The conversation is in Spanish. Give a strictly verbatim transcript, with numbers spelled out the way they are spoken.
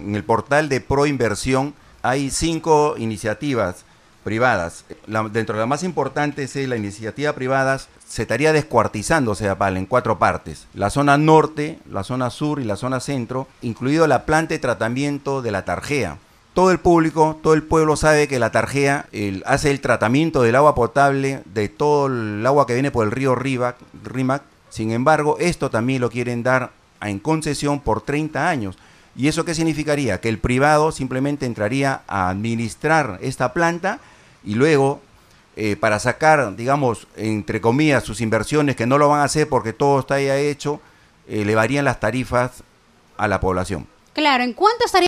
en el portal de Proinversión hay cinco iniciativas privadas. La, dentro de las más importantes es la iniciativa privada, se estaría descuartizando Sedapal en cuatro partes. La zona norte, la zona sur y la zona centro, incluido la planta de tratamiento de la Tarjea. Todo el público, todo el pueblo sabe que la Tarjea el, hace el tratamiento del agua potable de todo el agua que viene por el río Rímac. Rímac. Sin embargo, esto también lo quieren dar en concesión por treinta años. ¿Y eso qué significaría? Que el privado simplemente entraría a administrar esta planta y luego, eh, para sacar, digamos, entre comillas, sus inversiones, que no lo van a hacer porque todo está ya hecho, eh, elevarían las tarifas a la población. Claro, ¿en cuánto estaría